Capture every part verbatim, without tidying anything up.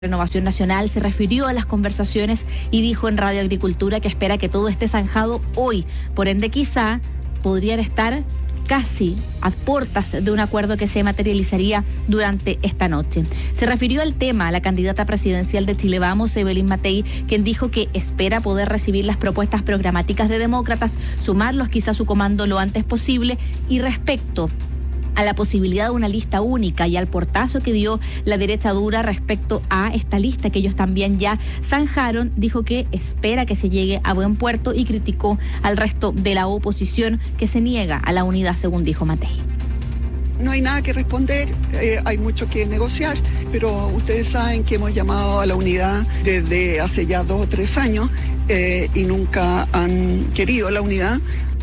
Renovación Nacional se refirió a las conversaciones y dijo en Radio Agricultura que espera que todo esté zanjado hoy. Por ende, quizá podrían estar casi a puertas de un acuerdo que se materializaría durante esta noche. Se refirió al tema a la candidata presidencial de Chile Vamos, Evelyn Matei, quien dijo que espera poder recibir las propuestas programáticas de demócratas, sumarlos quizá a su comando lo antes posible. Y respecto a la posibilidad de una lista única y al portazo que dio la derecha dura respecto a esta lista que ellos también ya zanjaron, dijo que espera que se llegue a buen puerto y criticó al resto de la oposición que se niega a la unidad, según dijo Matei. No hay nada que responder, eh, hay mucho que negociar, pero ustedes saben que hemos llamado a la unidad desde hace ya dos o tres años eh, y nunca han querido la unidad.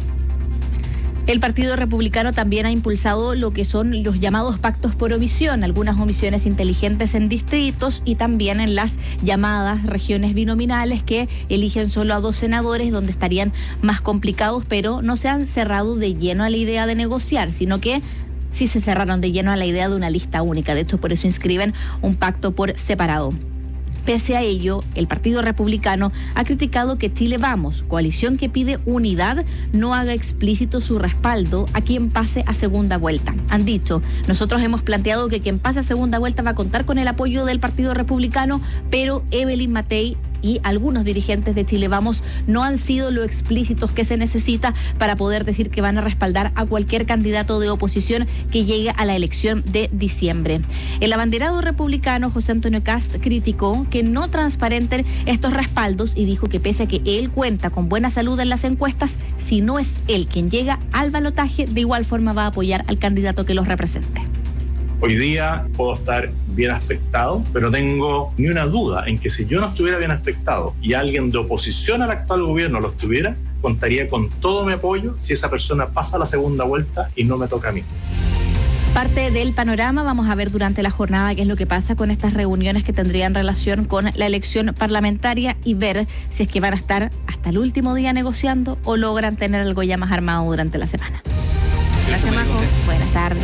El Partido Republicano también ha impulsado lo que son los llamados pactos por omisión, algunas omisiones inteligentes en distritos y también en las llamadas regiones binominales que eligen solo a dos senadores, donde estarían más complicados, pero no se han cerrado de lleno a la idea de negociar, sino que sí se cerraron de lleno a la idea de una lista única. De hecho, por eso inscriben un pacto por separado. Pese a ello, el Partido Republicano ha criticado que Chile Vamos, coalición que pide unidad, no haga explícito su respaldo a quien pase a segunda vuelta. Han dicho, nosotros hemos planteado que quien pase a segunda vuelta va a contar con el apoyo del Partido Republicano, pero Evelyn Matei y algunos dirigentes de Chile Vamos no han sido lo explícitos que se necesita para poder decir que van a respaldar a cualquier candidato de oposición que llegue a la elección de diciembre. El abanderado republicano José Antonio Kast criticó que no transparenten estos respaldos y dijo que pese a que él cuenta con buena salud en las encuestas, si no es él quien llega al balotaje, de igual forma va a apoyar al candidato que los represente. Hoy día puedo estar bien aspectado, pero no tengo ni una duda en que si yo no estuviera bien aspectado y alguien de oposición al actual gobierno lo estuviera, contaría con todo mi apoyo si esa persona pasa a la segunda vuelta y no me toca a mí. Parte del panorama, vamos a ver durante la jornada qué es lo que pasa con estas reuniones que tendrían relación con la elección parlamentaria y ver si es que van a estar hasta el último día negociando o logran tener algo ya más armado durante la semana. Gracias, Majo. Buenas tardes.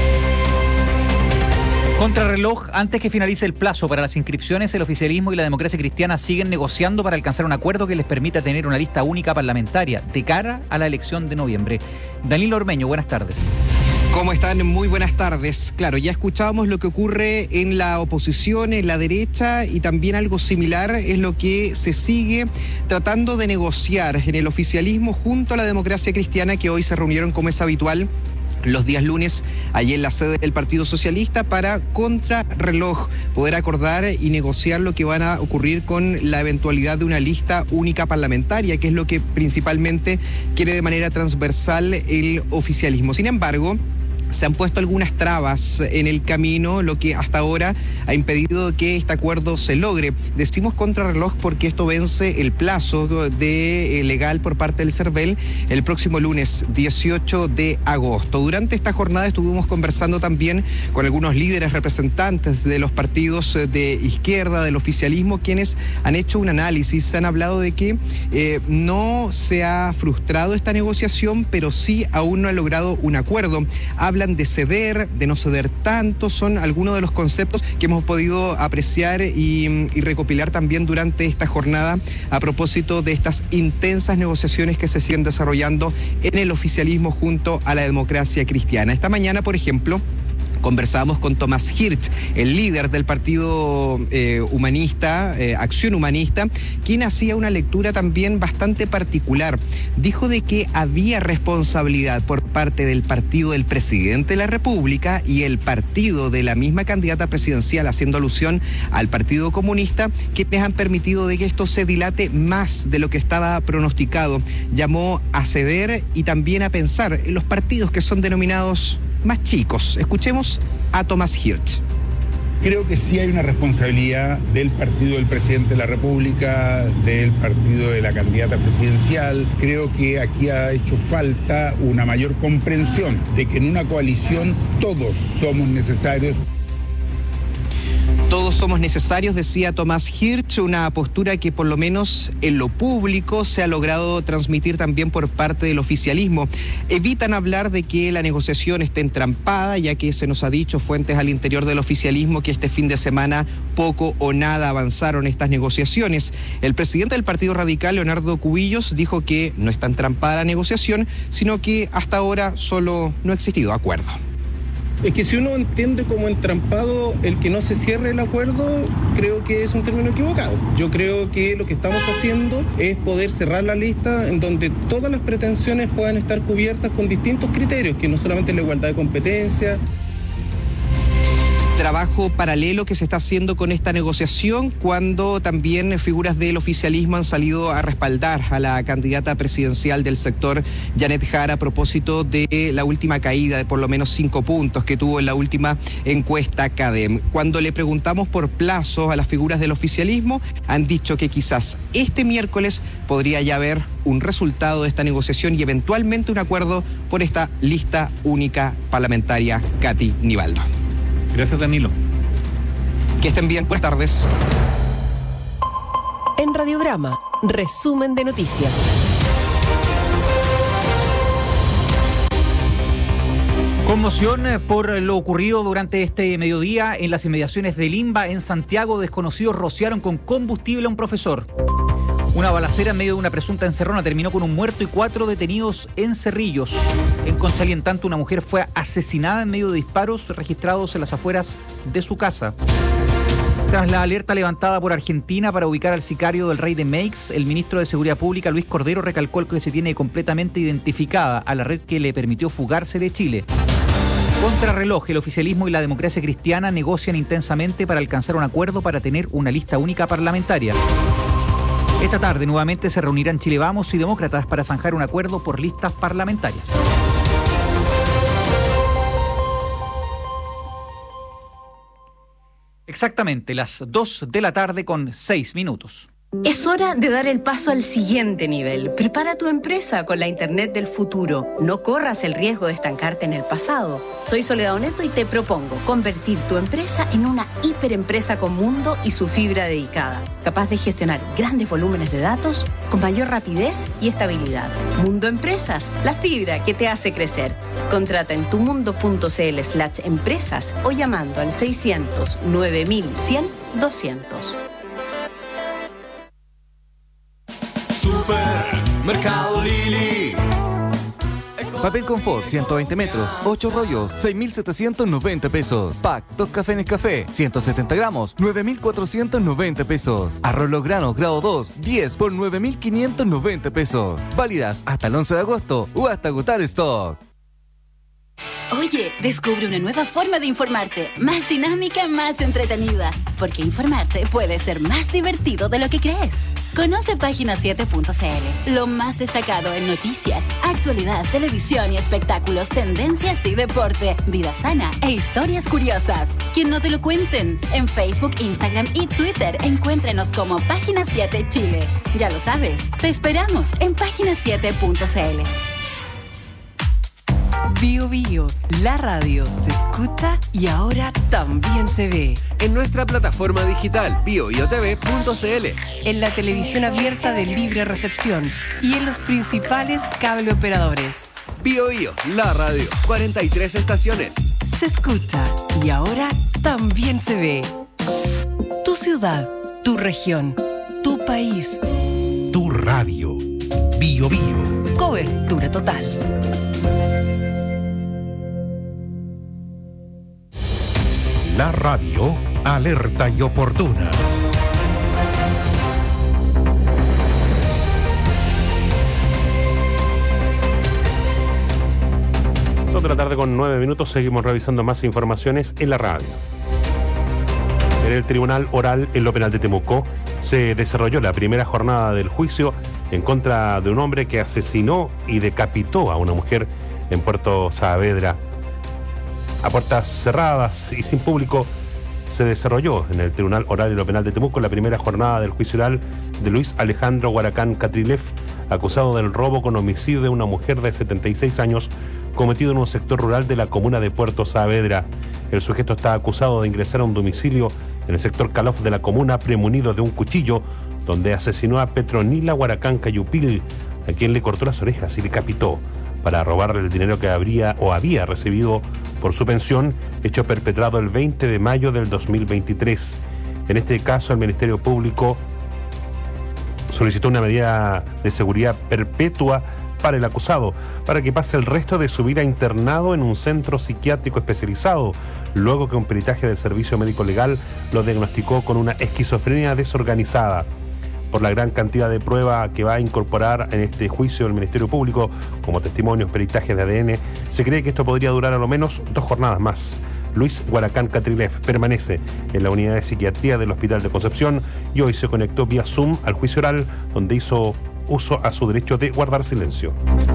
Contrarreloj, antes que finalice el plazo para las inscripciones, el oficialismo y la democracia cristiana siguen negociando para alcanzar un acuerdo que les permita tener una lista única parlamentaria de cara a la elección de noviembre. Danilo Ormeño, buenas tardes. ¿Cómo están? Muy buenas tardes. Claro, ya escuchábamos lo que ocurre en la oposición, en la derecha, y también algo similar es lo que se sigue tratando de negociar en el oficialismo junto a la democracia cristiana, que hoy se reunieron como es habitual los días lunes, allí en la sede del Partido Socialista, para contrarreloj poder acordar y negociar lo que van a ocurrir con la eventualidad de una lista única parlamentaria, que es lo que principalmente quiere de manera transversal el oficialismo. Sin embargo, se han puesto algunas trabas en el camino, lo que hasta ahora ha impedido que este acuerdo se logre. Decimos contrarreloj porque esto vence el plazo de eh, legal por parte del CERVEL el próximo lunes dieciocho de agosto. Durante esta jornada estuvimos conversando también con algunos líderes representantes de los partidos de izquierda, del oficialismo, quienes han hecho un análisis, han hablado de que eh, no se ha frustrado esta negociación, pero sí aún no ha logrado un acuerdo. Habla de ceder, de no ceder tanto, son algunos de los conceptos que hemos podido apreciar y, y recopilar también durante esta jornada a propósito de estas intensas negociaciones que se siguen desarrollando en el oficialismo junto a la democracia cristiana. Esta mañana, por ejemplo, conversábamos con Tomás Hirsch, el líder del Partido eh, Humanista, eh, Acción Humanista, quien hacía una lectura también bastante particular. Dijo de que había responsabilidad por parte del partido del presidente de la República y el partido de la misma candidata presidencial, haciendo alusión al Partido Comunista, quienes han permitido de que esto se dilate más de lo que estaba pronosticado. Llamó a ceder y también a pensar en los partidos que son denominados más chicos. Escuchemos a Tomás Hirsch. Creo que sí hay una responsabilidad del partido del presidente de la República, del partido de la candidata presidencial. Creo que aquí ha hecho falta una mayor comprensión de que en una coalición todos somos necesarios. Todos somos necesarios, decía Tomás Hirsch, una postura que por lo menos en lo público se ha logrado transmitir también por parte del oficialismo. Evitan hablar de que la negociación esté entrampada, ya que se nos ha dicho fuentes al interior del oficialismo que este fin de semana poco o nada avanzaron estas negociaciones. El presidente del Partido Radical, Leonardo Cubillos, dijo que no está entrampada la negociación, sino que hasta ahora solo no ha existido acuerdo. Es que si uno entiende como entrampado el que no se cierre el acuerdo, creo que es un término equivocado. Yo creo que lo que estamos haciendo es poder cerrar la lista en donde todas las pretensiones puedan estar cubiertas con distintos criterios, que no solamente la igualdad de competencia. Trabajo paralelo que se está haciendo con esta negociación, cuando también figuras del oficialismo han salido a respaldar a la candidata presidencial del sector, Janet Jara, a propósito de la última caída de por lo menos cinco puntos que tuvo en la última encuesta CADEM. Cuando le preguntamos por plazos a las figuras del oficialismo, han dicho que quizás este miércoles podría ya haber un resultado de esta negociación y eventualmente un acuerdo por esta lista única parlamentaria. Katy Nivaldo. Gracias, Danilo. Que estén bien. Buenas tardes. En Radiograma, resumen de noticias. Conmoción por lo ocurrido durante este mediodía en las inmediaciones de Limba, en Santiago. Desconocidos rociaron con combustible a un profesor. Una balacera en medio de una presunta encerrona terminó con un muerto y cuatro detenidos en Cerrillos. En Conchalí, en tanto, una mujer fue asesinada en medio de disparos registrados en las afueras de su casa. Tras la alerta levantada por Argentina para ubicar al sicario del Rey de Meix, el ministro de Seguridad Pública, Luis Cordero, recalcó que se tiene completamente identificada a la red que le permitió fugarse de Chile. Contrarreloj, el oficialismo y la democracia cristiana negocian intensamente para alcanzar un acuerdo para tener una lista única parlamentaria. Esta tarde nuevamente se reunirán Chile Vamos y Demócratas para zanjar un acuerdo por listas parlamentarias. Exactamente las dos de la tarde con seis minutos. Es hora de dar el paso al siguiente nivel. Prepara tu empresa con la Internet del futuro. No corras el riesgo de estancarte en el pasado. Soy Soledad Oneto y te propongo convertir tu empresa en una hiperempresa con Mundo y su fibra dedicada, capaz de gestionar grandes volúmenes de datos con mayor rapidez y estabilidad. Mundo Empresas, la fibra que te hace crecer. Contrata en tumundo.cl slash empresas o llamando al seiscientos nueve mil cien doscientos. Supermercado Lili. Papel confort ciento veinte metros, ocho rollos, seis mil setecientos noventa pesos. Pack, dos cafés Nescafé, ciento setenta gramos, nueve mil cuatrocientos noventa pesos. Arroz Los Granos grado dos, diez por nueve mil quinientos noventa pesos. Válidas hasta el once de agosto o hasta agotar stock. Oye, descubre una nueva forma de informarte, más dinámica, más entretenida, porque informarte puede ser más divertido de lo que crees. Conoce página siete punto c l, lo más destacado en noticias, actualidad, televisión y espectáculos, tendencias y deporte, vida sana e historias curiosas. Que no te lo cuenten. En Facebook, Instagram y Twitter, encuéntrenos como Página siete Chile. Ya lo sabes, te esperamos en página siete punto c l. Bio Bio, la radio se escucha y ahora también se ve. En nuestra plataforma digital bio bio t v punto c l. En la televisión abierta de libre recepción y en los principales cable operadores. Bio Bio, la radio, cuarenta y tres estaciones. Se escucha y ahora también se ve. Tu ciudad, tu región, tu país. Tu radio. Bio Bio. Cobertura total. La radio, alerta y oportuna. Dos de la tarde con nueve minutos, seguimos revisando más informaciones en la radio. En el Tribunal Oral en lo Penal de Temuco se desarrolló la primera jornada del juicio en contra de un hombre que asesinó y decapitó a una mujer en Puerto Saavedra. A puertas cerradas y sin público se desarrolló en el Tribunal Oral y lo Penal de Temuco la primera jornada del juicio oral de Luis Alejandro Guaracán Catrilef, acusado del robo con homicidio de una mujer de setenta y seis años cometido en un sector rural de la comuna de Puerto Saavedra. El sujeto está acusado de ingresar a un domicilio en el sector Calaf de la comuna, premunido de un cuchillo, donde asesinó a Petronila Huaracán Cayupil, a quien le cortó las orejas y decapitó para robarle el dinero que habría o había recibido por su pensión, hecho perpetrado el veinte de mayo del dos mil veintitrés. En este caso, el Ministerio Público solicitó una medida de seguridad perpetua para el acusado, para que pase el resto de su vida internado en un centro psiquiátrico especializado, luego que un peritaje del Servicio Médico Legal lo diagnosticó con una esquizofrenia desorganizada. Por la gran cantidad de prueba que va a incorporar en este juicio el Ministerio Público, como testimonios, peritajes de A D N, se cree que esto podría durar a lo menos dos jornadas más. Luis Huaracán Catrilef permanece en la unidad de psiquiatría del Hospital de Concepción y hoy se conectó vía Zoom al juicio oral, donde hizo uso a su derecho de guardar silencio.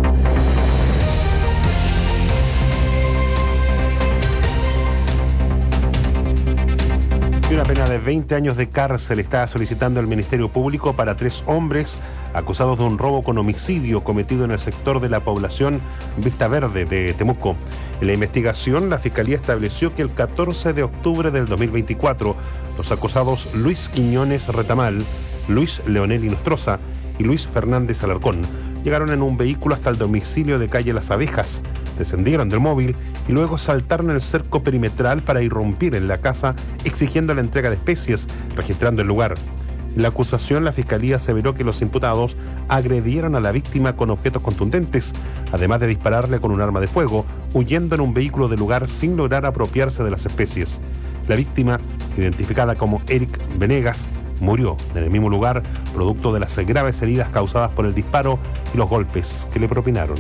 Y una pena de veinte años de cárcel está solicitando el Ministerio Público para tres hombres acusados de un robo con homicidio cometido en el sector de la población Vista Verde de Temuco. En la investigación, la Fiscalía estableció que el catorce de octubre del dos mil veinticuatro, los acusados Luis Quiñones Retamal, Luis Leonel Inostroza y Luis Fernández Alarcón llegaron en un vehículo hasta el domicilio de calle Las Abejas, descendieron del móvil y luego saltaron el cerco perimetral para irrumpir en la casa exigiendo la entrega de especies, registrando el lugar. En la acusación, la Fiscalía aseveró que los imputados agredieron a la víctima con objetos contundentes, además de dispararle con un arma de fuego, huyendo en un vehículo del lugar sin lograr apropiarse de las especies. La víctima, identificada como Eric Venegas, murió en el mismo lugar, producto de las graves heridas causadas por el disparo y los golpes que le propinaron.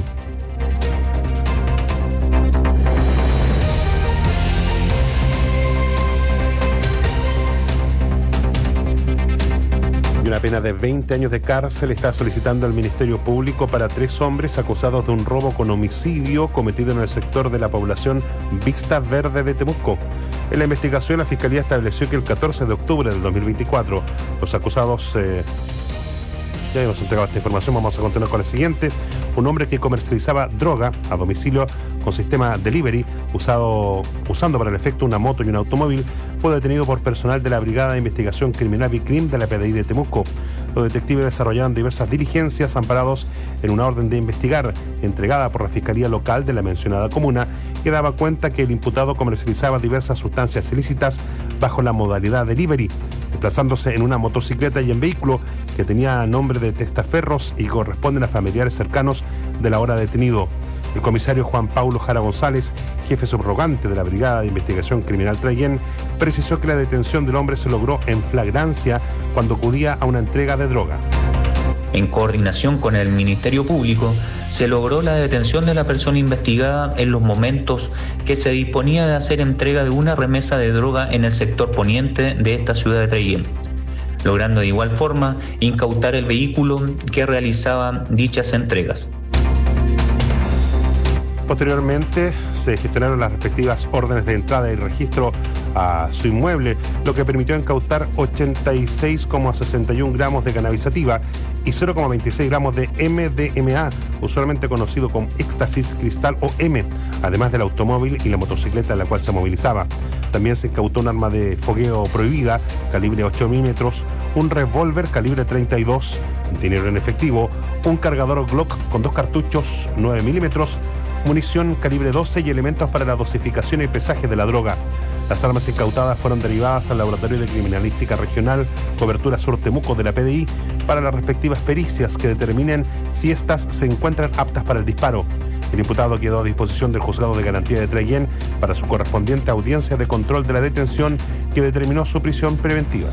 Y una pena de veinte años de cárcel está solicitando el Ministerio Público para tres hombres acusados de un robo con homicidio cometido en el sector de la población Vista Verde de Temuco. En la investigación, la Fiscalía estableció que el catorce de octubre del dos mil veinticuatro, los acusados... Eh, ya hemos entregado esta información, vamos a continuar con el siguiente. Un hombre que comercializaba droga a domicilio con sistema delivery, usado, usando para el efecto una moto y un automóvil, fue detenido por personal de la Brigada de Investigación Criminal Vicrim de la P D I de Temuco. Los detectives desarrollaron diversas diligencias amparados en una orden de investigar entregada por la Fiscalía Local de la mencionada comuna, que daba cuenta que el imputado comercializaba diversas sustancias ilícitas bajo la modalidad delivery, desplazándose en una motocicleta y en vehículo que tenía nombre de testaferros y corresponden a familiares cercanos de la hora detenido. El comisario Juan Paulo Jara González, jefe subrogante de la Brigada de Investigación Criminal Trayen, precisó que la detención del hombre se logró en flagrancia cuando acudía a una entrega de droga. En coordinación con el Ministerio Público, se logró la detención de la persona investigada en los momentos que se disponía de hacer entrega de una remesa de droga en el sector poniente de esta ciudad de Trayen, logrando de igual forma incautar el vehículo que realizaba dichas entregas. Posteriormente se gestionaron las respectivas órdenes de entrada y registro a su inmueble, lo que permitió incautar ochenta y seis coma sesenta y uno gramos de cannabis sativa y cero coma veintiséis gramos de M D M A, usualmente conocido como éxtasis cristal o M, además del automóvil y la motocicleta en la cual se movilizaba. También se incautó un arma de fogueo prohibida, calibre ocho milímetros, un revólver calibre treinta y dos, dinero en efectivo, un cargador Glock con dos cartuchos nueve milímetros, munición calibre doce y elementos para la dosificación y pesaje de la droga. Las armas incautadas fueron derivadas al Laboratorio de Criminalística Regional Cobertura Sur Temuco de la P D I para las respectivas pericias que determinen si éstas se encuentran aptas para el disparo. El imputado quedó a disposición del Juzgado de Garantía de Trayen para su correspondiente audiencia de control de la detención, que determinó su prisión preventiva.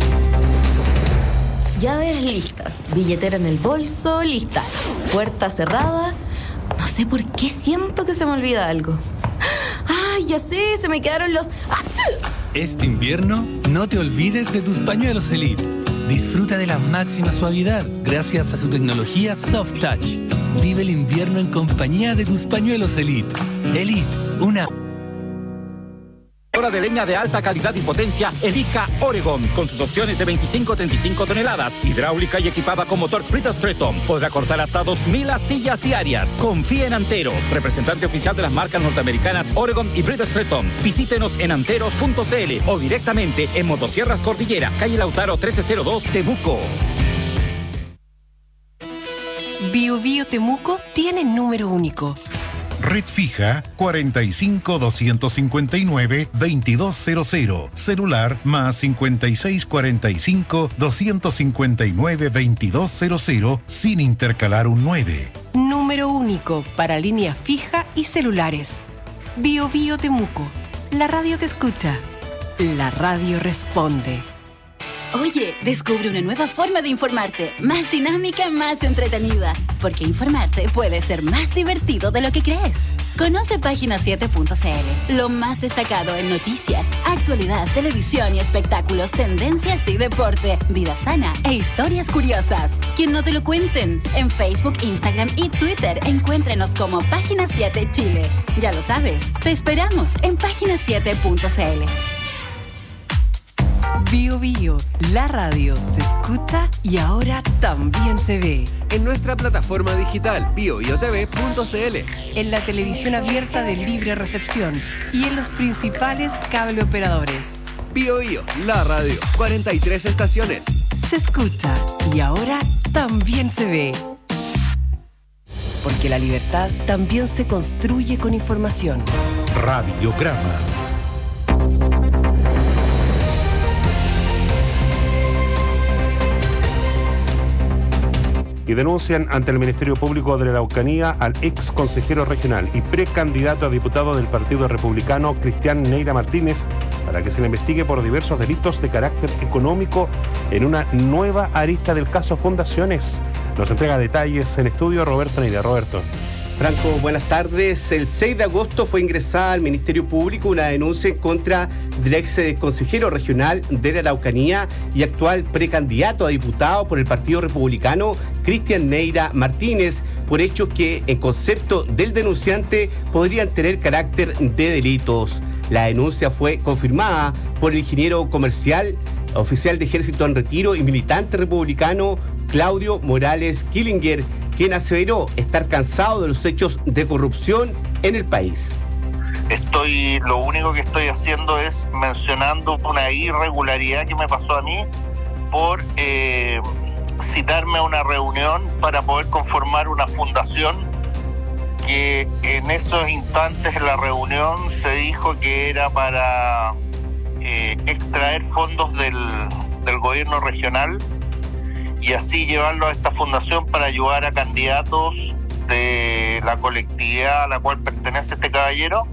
Llaves listas, billetera en el bolso, lista, puerta cerrada. No sé por qué siento que se me olvida algo. ¡Ay, ya sé! Se me quedaron los... Este invierno, no te olvides de tus pañuelos Elite. Disfruta de la máxima suavidad gracias a su tecnología Soft Touch. Vive el invierno en compañía de tus pañuelos Elite. Elite, una... cortadora de leña de alta calidad y potencia, elija Oregon, con sus opciones de veinticinco a treinta y cinco toneladas, hidráulica y equipada con motor Bridgestone. Podrá cortar hasta dos mil astillas diarias. Confíe en Anteros, representante oficial de las marcas norteamericanas Oregon y Bridgestone. Visítenos en anteros punto c l o directamente en Motosierras Cordillera, calle Lautaro trece cero dos, Temuco. Bio Bio Temuco tiene número único. Red fija cuarenta y cinco, doscientos cincuenta y nueve, veintidós cero cero. Celular más cincuenta y seis, cuarenta y cinco, doscientos cincuenta y nueve, veintidós cero cero sin intercalar un nueve. Número único para línea fija y celulares. Bio Bio Temuco. La radio te escucha. La radio responde. Oye, descubre una nueva forma de informarte, más dinámica, más entretenida, porque informarte puede ser más divertido de lo que crees. Conoce página siete punto c l, lo más destacado en noticias, actualidad, televisión y espectáculos, tendencias y deporte, vida sana e historias curiosas. Que no te lo cuenten. En Facebook, Instagram y Twitter, encuéntrenos como Página siete Chile. Ya lo sabes, te esperamos en página siete punto c l. Bio Bio, la radio se escucha y ahora también se ve. En nuestra plataforma digital bio bio t v punto c l. En la televisión abierta de libre recepción y en los principales cable operadores. Bio Bio, la radio, cuarenta y tres estaciones. Se escucha y ahora también se ve. Porque la libertad también se construye con información. Radiograma. Y denuncian ante el Ministerio Público de la Araucanía al ex consejero regional y precandidato a diputado del Partido Republicano, Cristian Neira Martínez, para que se le investigue por diversos delitos de carácter económico en una nueva arista del caso Fundaciones. Nos entrega detalles en estudio Roberto Neira. Roberto. Franco, buenas tardes. El seis de agosto fue ingresada al Ministerio Público una denuncia en contra del ex consejero regional de la Araucanía y actual precandidato a diputado por el Partido Republicano, Cristian Neira Martínez, por hechos que, en concepto del denunciante, podrían tener carácter de delitos. La denuncia fue confirmada por el ingeniero comercial, oficial de ejército en retiro y militante republicano Claudio Morales Killinger, quien aseveró estar cansado de los hechos de corrupción en el país. Estoy, lo único que estoy haciendo es mencionando una irregularidad que me pasó a mí por eh, citarme a una reunión para poder conformar una fundación que en esos instantes en la reunión se dijo que era para eh, extraer fondos del, del gobierno regional y así llevarlo a esta fundación para ayudar a candidatos de la colectividad a la cual pertenece este caballero.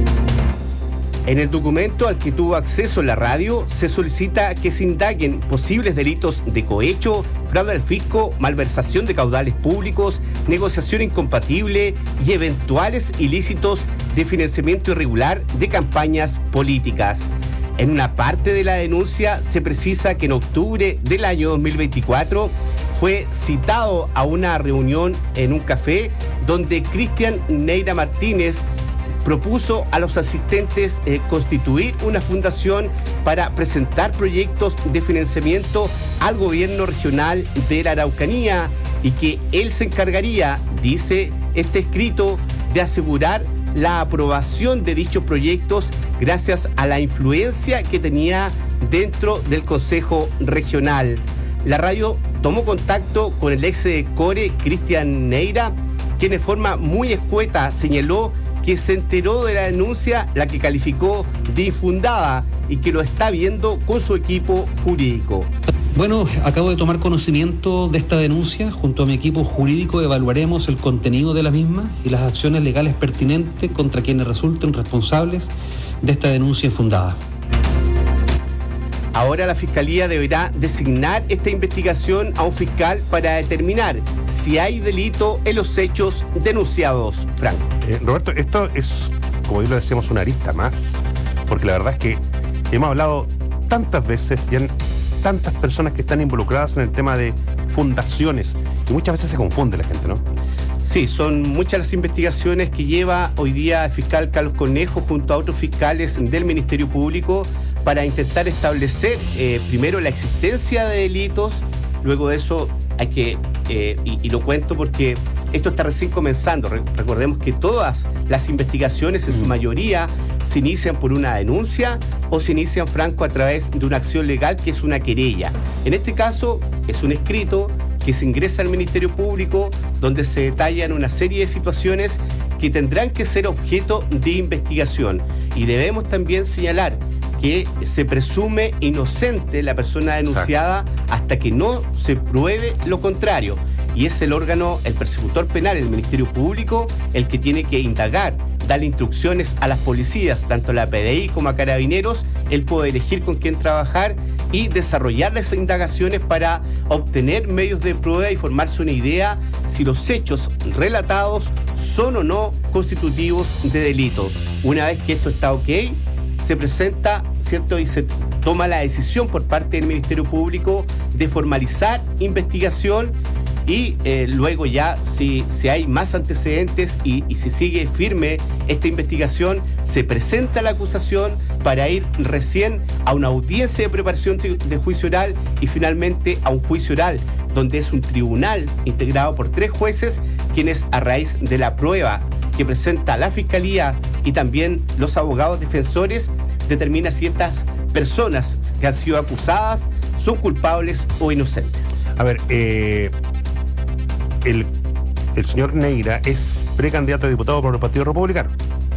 En el documento al que tuvo acceso la radio, se solicita que se indaguen posibles delitos de cohecho, fraude al fisco, malversación de caudales públicos, negociación incompatible y eventuales ilícitos de financiamiento irregular de campañas políticas. En una parte de la denuncia se precisa que en octubre del año dos mil veinticuatro fue citado a una reunión en un café donde Cristian Neira Martínez propuso a los asistentes eh, constituir una fundación para presentar proyectos de financiamiento al gobierno regional de la Araucanía y que él se encargaría, dice este escrito, de asegurar la aprobación de dichos proyectos gracias a la influencia que tenía dentro del Consejo Regional. La radio tomó contacto con el ex de Core, Cristian Neira, quien de forma muy escueta señaló que se enteró de la denuncia, la que calificó de infundada y que lo está viendo con su equipo jurídico. Bueno, acabo de tomar conocimiento de esta denuncia. Junto a mi equipo jurídico evaluaremos el contenido de la misma y las acciones legales pertinentes contra quienes resulten responsables de esta denuncia infundada. Ahora la Fiscalía deberá designar esta investigación a un fiscal para determinar si hay delito en los hechos denunciados. Franco. Eh, Roberto, esto es, como bien lo decíamos, una arista más, porque la verdad es que hemos hablado tantas veces y hay tantas personas que están involucradas en el tema de fundaciones y muchas veces se confunde la gente, ¿no? Sí, son muchas las investigaciones que lleva hoy día el fiscal Carlos Cornejo junto a otros fiscales del Ministerio Público para intentar establecer eh, primero la existencia de delitos, luego de eso hay que, eh, y, y lo cuento porque esto está recién comenzando. Re- recordemos que todas las investigaciones en su mayoría se inician por una denuncia o se inician, Franco, a través de una acción legal que es una querella. En este caso es un escrito que se ingresa al Ministerio Público donde se detallan una serie de situaciones que tendrán que ser objeto de investigación. Y debemos también señalar que se presume inocente la persona denunciada hasta que no se pruebe lo contrario. Y es el órgano, el persecutor penal, el Ministerio Público, el que tiene que indagar, darle instrucciones a las policías, tanto a la P D I como a Carabineros, él puede elegir con quién trabajar y desarrollar esas indagaciones para obtener medios de prueba y formarse una idea si los hechos relatados son o no constitutivos de delito. Una vez que esto está ok, se presenta, ¿cierto? Y se toma la decisión por parte del Ministerio Público de formalizar investigación y eh, luego ya si, si hay más antecedentes y, y si sigue firme esta investigación, se presenta la acusación para ir recién a una audiencia de preparación de juicio oral y finalmente a un juicio oral, donde es un tribunal integrado por tres jueces quienes, a raíz de la prueba que presenta la Fiscalía y también los abogados defensores, determina si estas personas que han sido acusadas son culpables o inocentes. A ver, eh, el, el señor Neira es precandidato a diputado por el Partido Republicano.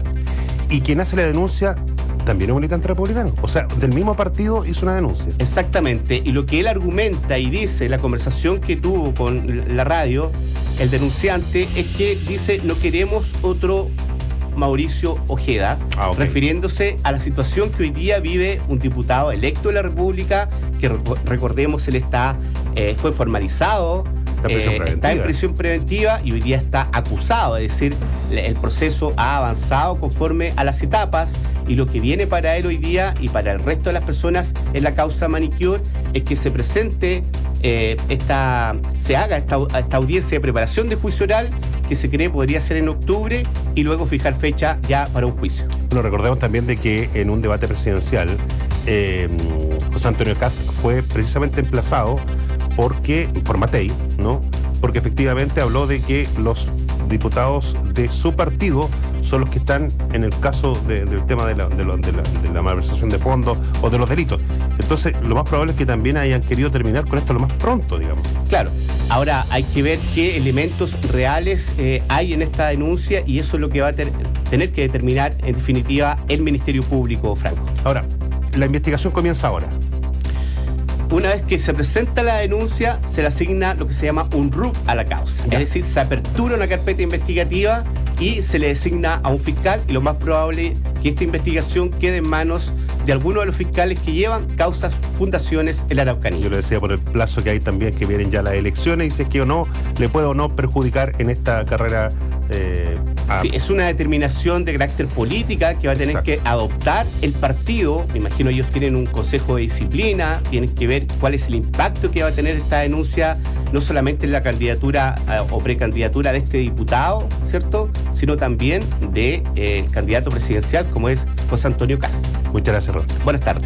Y quien hace la denuncia también es un militante republicano. O sea, del mismo partido hizo una denuncia. Exactamente. Y lo que él argumenta y dice, la conversación que tuvo con la radio, el denunciante, es que dice, no queremos otro Mauricio Ojeda, ah, okay. refiriéndose a la situación que hoy día vive un diputado electo de la República, que recordemos, él está, eh, fue formalizado, eh, está en prisión preventiva y hoy día está acusado, es decir, el proceso ha avanzado conforme a las etapas y lo que viene para él hoy día y para el resto de las personas en la causa Manicure es que se presente, eh, esta, se haga esta, esta audiencia de preparación de juicio oral que se cree podría ser en octubre y luego fijar fecha ya para un juicio. Bueno, recordemos también de que en un debate presidencial eh, José Antonio Kast fue precisamente emplazado porque, por Matei, ¿no? Porque efectivamente habló de que los diputados de su partido son los que están en el caso de, del tema de la, de, lo, de, la, de la malversación de fondos o de los delitos. Entonces, lo más probable es que también hayan querido terminar con esto lo más pronto, digamos. Claro. Ahora hay que ver qué elementos reales eh, hay en esta denuncia y eso es lo que va a ter- tener que determinar en definitiva el Ministerio Público, Franco. Ahora, la investigación comienza ahora. Una vez que se presenta la denuncia, se le asigna lo que se llama un R U C a la causa. Ya. Es decir, se apertura una carpeta investigativa y se le designa a un fiscal y lo más probable es que esta investigación quede en manos de algunos de los fiscales que llevan causas fundaciones en la Araucanía. Yo lo decía por el plazo que hay también, que vienen ya las elecciones y si es que o no le puede o no perjudicar en esta carrera. Eh, a... Sí, es una determinación de carácter política que va a tener Exacto. que adoptar el partido. Me imagino ellos tienen un consejo de disciplina, tienen que ver cuál es el impacto que va a tener esta denuncia, no solamente en la candidatura eh, o precandidatura de este diputado, ¿cierto?, sino también del de, eh, candidato presidencial como es José Antonio Kast. Muchas gracias, Roberto. Buenas tardes.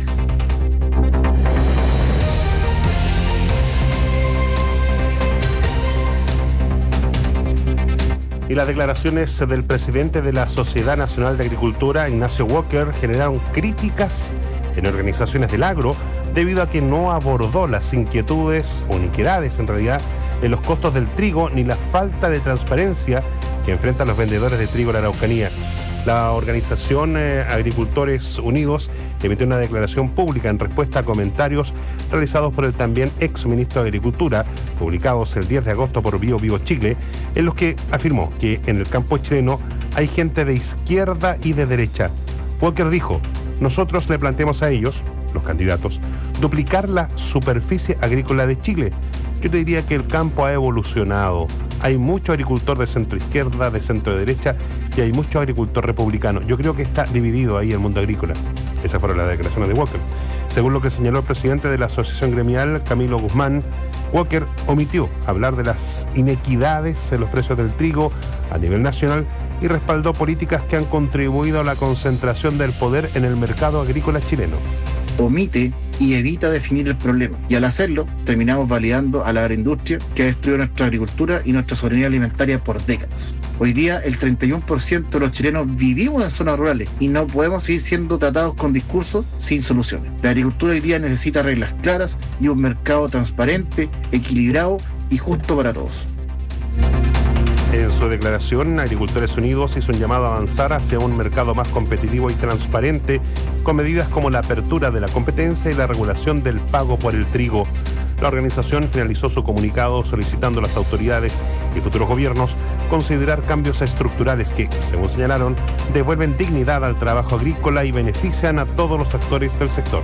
Y las declaraciones del presidente de la Sociedad Nacional de Agricultura, Ignacio Walker, generaron críticas en organizaciones del agro debido a que no abordó las inquietudes o iniquidades en realidad en los costos del trigo ni la falta de transparencia que enfrentan los vendedores de trigo en la Araucanía. La organización eh, Agricultores Unidos emitió una declaración pública en respuesta a comentarios realizados por el también ex ministro de Agricultura, publicados el diez de agosto por Bio Vivo Chile, en los que afirmó que en el campo chileno hay gente de izquierda y de derecha. Walker dijo, nosotros le planteamos a ellos, los candidatos, duplicar la superficie agrícola de Chile. Yo te diría que el campo ha evolucionado. Hay mucho agricultor de centro izquierda, de centro derecha y hay mucho agricultor republicano. Yo creo que está dividido ahí el mundo agrícola. Esas fueron las declaraciones de Walker. Según lo que señaló el presidente de la Asociación Gremial, Camilo Guzmán, Walker omitió hablar de las inequidades en los precios del trigo a nivel nacional y respaldó políticas que han contribuido a la concentración del poder en el mercado agrícola chileno. Omite y evita definir el problema. Y al hacerlo, terminamos validando a la agroindustria que ha destruido nuestra agricultura y nuestra soberanía alimentaria por décadas. Hoy día, el treinta y uno por ciento de los chilenos vivimos en zonas rurales y no podemos seguir siendo tratados con discursos sin soluciones. La agricultura hoy día necesita reglas claras y un mercado transparente, equilibrado y justo para todos. En su declaración, Agricultores Unidos hizo un llamado a avanzar hacia un mercado más competitivo y transparente, con medidas como la apertura de la competencia y la regulación del pago por el trigo. La organización finalizó su comunicado solicitando a las autoridades y futuros gobiernos considerar cambios estructurales que, según señalaron, devuelven dignidad al trabajo agrícola y benefician a todos los actores del sector.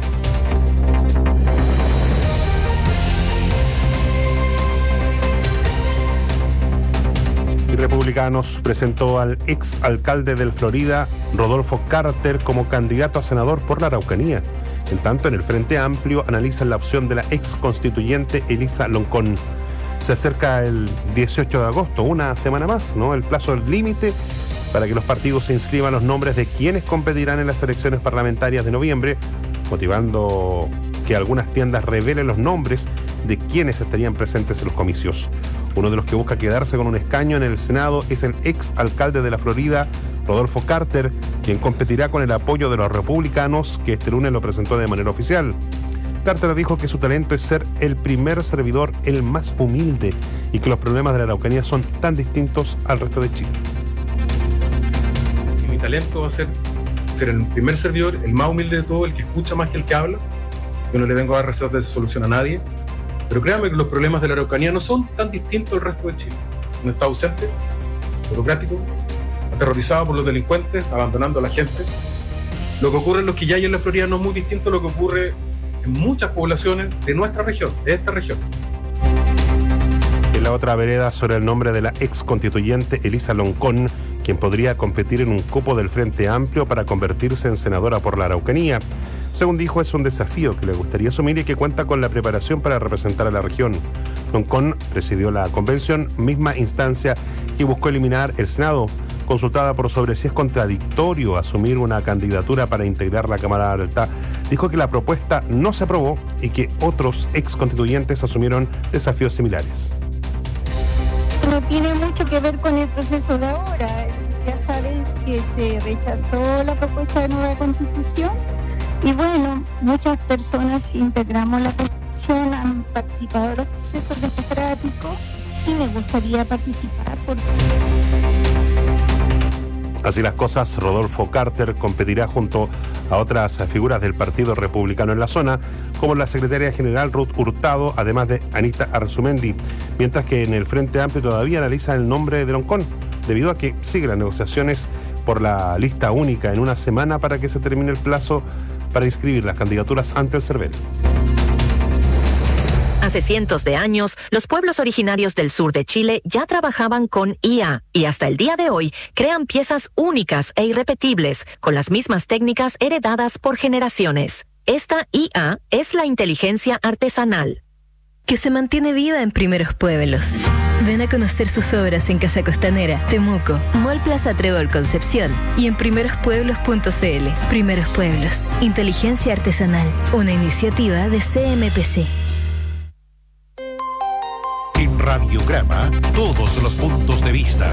Republicanos presentó al ex alcalde del Florida, Rodolfo Carter, como candidato a senador por la Araucanía. En tanto, en el Frente Amplio analizan la opción de la ex constituyente Elisa Loncón. Se acerca el dieciocho de agosto, una semana más, ¿no? El plazo límite para que los partidos se inscriban los nombres de quienes competirán en las elecciones parlamentarias de noviembre, motivando que algunas tiendas revelen los nombres de quienes estarían presentes en los comicios. Uno de los que busca quedarse con un escaño en el Senado es el ex alcalde de la Florida, Rodolfo Carter, quien competirá con el apoyo de los republicanos, que este lunes lo presentó de manera oficial. Carter dijo que su talento es ser el primer servidor, el más humilde, y que los problemas de la Araucanía son tan distintos al resto de Chile. Mi talento va a ser ser el primer servidor, el más humilde de todo, el que escucha más que el que habla. Yo no le vengo a dar recetas de solución a nadie. Pero créanme que los problemas de la Araucanía no son tan distintos al resto de Chile. Un Estado ausente, burocrático, aterrorizado por los delincuentes, abandonando a la gente. Lo que ocurre en los Quillay y en la Florida no es muy distinto a lo que ocurre en muchas poblaciones de nuestra región, de esta región. En la otra vereda sobre el nombre de la ex constituyente Elisa Loncón, quien podría competir en un cupo del Frente Amplio para convertirse en senadora por la Araucanía. Según dijo, es un desafío que le gustaría asumir y que cuenta con la preparación para representar a la región. Loncón presidió la convención, misma instancia que buscó eliminar el Senado. Consultada por sobre si es contradictorio asumir una candidatura para integrar la Cámara Alta, dijo que la propuesta no se aprobó y que otros ex constituyentes asumieron desafíos similares. No tiene mucho que ver con el proceso de ahora. Ya sabes que se rechazó la propuesta de nueva constitución y bueno, muchas personas que integramos la constitución han participado en los procesos democráticos. Sí me gustaría participar porque... Así las cosas, Rodolfo Carter competirá junto a otras figuras del Partido Republicano en la zona, como la secretaria general Ruth Hurtado, además de Anita Arzumendi, mientras que en el Frente Amplio todavía analiza el nombre de Loncón, debido a que siguen las negociaciones por la lista única en una semana para que se termine el plazo para inscribir las candidaturas ante el CERVEL. Hace cientos de años, los pueblos originarios del sur de Chile ya trabajaban con I A y hasta el día de hoy crean piezas únicas e irrepetibles con las mismas técnicas heredadas por generaciones. Esta I A es la inteligencia artesanal, que se mantiene viva en Primeros Pueblos. Ven a conocer sus obras en Casa Costanera, Temuco, Mall Plaza Trébol Concepción y en primeros pueblos punto c l. Primeros Pueblos, inteligencia artesanal, una iniciativa de C M P C. En Radiograma, todos los puntos de vista.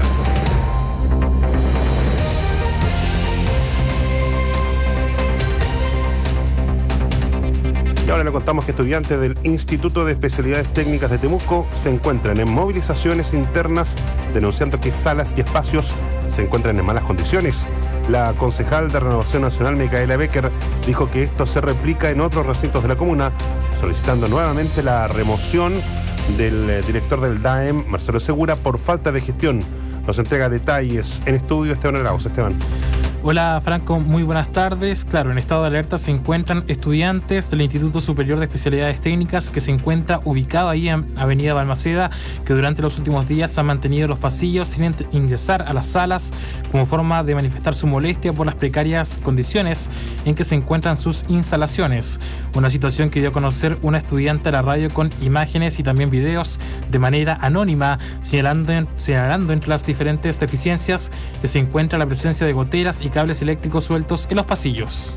Y ahora le contamos que estudiantes del Instituto de Especialidades Técnicas de Temuco se encuentran en movilizaciones internas denunciando que salas y espacios se encuentran en malas condiciones. La concejal de Renovación Nacional, Micaela Becker, dijo que esto se replica en otros recintos de la comuna, solicitando nuevamente la remoción del director del D A E M, Marcelo Segura, por falta de gestión. Nos entrega detalles en estudio Esteban Arauz. Esteban. Hola Franco, muy buenas tardes. Claro, en estado de alerta se encuentran estudiantes del Instituto Superior de Especialidades Técnicas que se encuentra ubicado ahí en Avenida Balmaceda, que durante los últimos días han mantenido los pasillos sin ingresar a las salas como forma de manifestar su molestia por las precarias condiciones en que se encuentran sus instalaciones. Una situación que dio a conocer una estudiante de la radio con imágenes y también videos de manera anónima, señalando, en, señalando entre las diferentes deficiencias que se encuentra la presencia de goteras y cables eléctricos sueltos en los pasillos.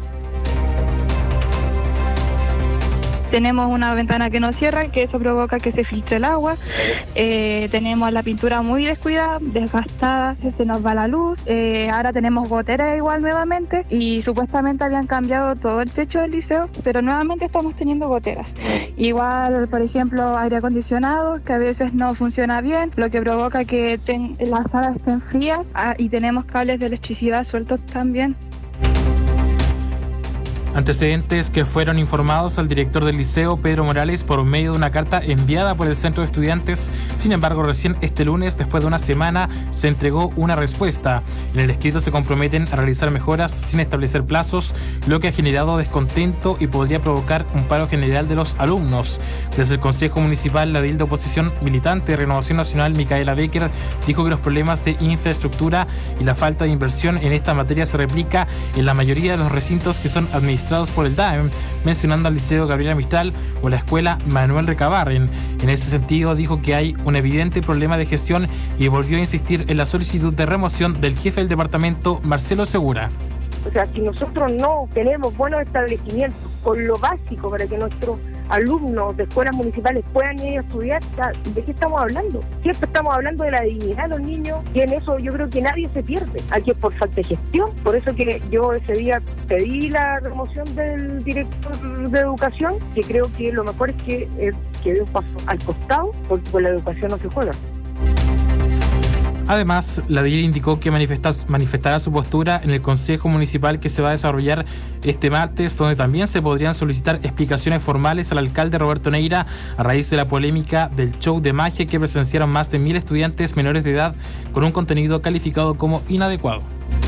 Tenemos una ventana que no cierra, que eso provoca que se filtre el agua. Eh, tenemos la pintura muy descuidada, desgastada, se nos va la luz. Eh, ahora tenemos goteras igual nuevamente y supuestamente habían cambiado todo el techo del liceo, pero nuevamente estamos teniendo goteras. Igual, por ejemplo, aire acondicionado, que a veces no funciona bien, lo que provoca que ten, las salas estén frías, ah, y tenemos cables de electricidad sueltos también. Antecedentes que fueron informados al director del liceo, Pedro Morales, por medio de una carta enviada por el centro de estudiantes. Sin embargo, recién este lunes, después de una semana, se entregó una respuesta. En el escrito se comprometen a realizar mejoras sin establecer plazos, lo que ha generado descontento y podría provocar un paro general de los alumnos. Desde el Consejo Municipal, la edil de oposición militante de Renovación Nacional, Micaela Becker, dijo que los problemas de infraestructura y la falta de inversión en esta materia se replica en la mayoría de los recintos que son administrados por el D A E M, mencionando al Liceo Gabriela Mistral o la Escuela Manuel Recabarren. En ese sentido, dijo que hay un evidente problema de gestión y volvió a insistir en la solicitud de remoción del jefe del departamento, Marcelo Segura. O sea, si nosotros no tenemos buenos establecimientos con lo básico para que nuestros alumnos de escuelas municipales puedan ir a estudiar, ¿de qué estamos hablando? Siempre estamos hablando de la dignidad de los niños y en eso yo creo que nadie se pierde. Aquí es por falta de gestión. Por eso que yo ese día pedí la remoción del director de educación, que creo que lo mejor es que, eh, que dé un paso al costado, porque con la educación no se juega. Además, la D I R indicó que manifestará su postura en el Consejo Municipal que se va a desarrollar este martes, donde también se podrían solicitar explicaciones formales al alcalde Roberto Neira a raíz de la polémica del show de magia que presenciaron más de mil estudiantes menores de edad con un contenido calificado como inadecuado.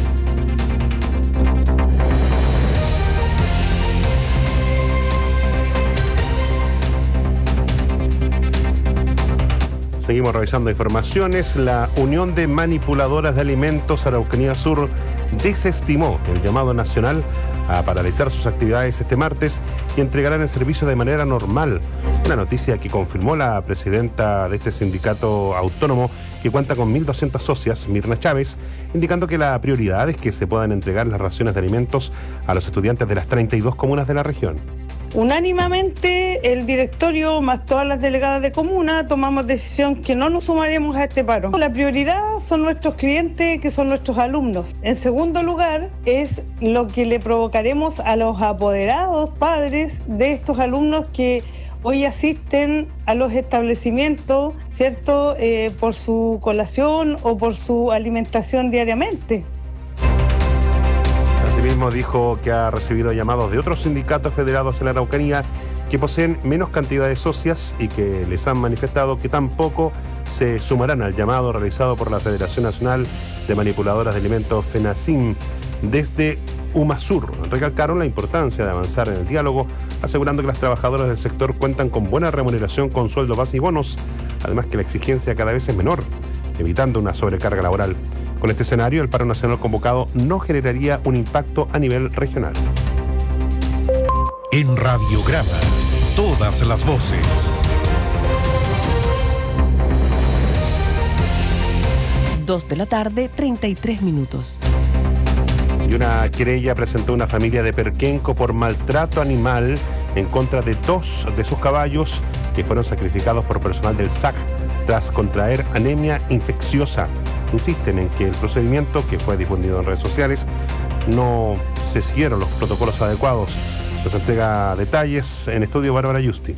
Seguimos revisando informaciones. La Unión de Manipuladoras de Alimentos Araucanía Sur desestimó el llamado nacional a paralizar sus actividades este martes y entregarán el servicio de manera normal. Una noticia que confirmó la presidenta de este sindicato autónomo, que cuenta con mil doscientas socias, Mirna Chávez, indicando que la prioridad es que se puedan entregar las raciones de alimentos a los estudiantes de las treinta y dos comunas de la región. Unánimemente, el directorio más todas las delegadas de comuna tomamos decisión que no nos sumaremos a este paro. La prioridad son nuestros clientes, que son nuestros alumnos. En segundo lugar, es lo que le provocaremos a los apoderados, padres de estos alumnos que hoy asisten a los establecimientos, ¿cierto?, eh, por su colación o por su alimentación diariamente. Asimismo, dijo que ha recibido llamados de otros sindicatos federados en la Araucanía que poseen menos cantidad de socias y que les han manifestado que tampoco se sumarán al llamado realizado por la Federación Nacional de Manipuladoras de Alimentos, FENACIM. Desde UMASUR recalcaron la importancia de avanzar en el diálogo, asegurando que las trabajadoras del sector cuentan con buena remuneración con sueldo base y bonos, además que la exigencia cada vez es menor, evitando una sobrecarga laboral. Con este escenario, el paro nacional convocado no generaría un impacto a nivel regional. En Radiograma, todas las voces. Dos de la tarde, treinta y tres minutos. Y una querella presentó una familia de Perquenco por maltrato animal en contra de dos de sus caballos que fueron sacrificados por personal del S A C tras contraer anemia infecciosa. Insisten en que el procedimiento, que fue difundido en redes sociales, no se siguieron los protocolos adecuados. Nos entrega detalles en estudio Bárbara Justi.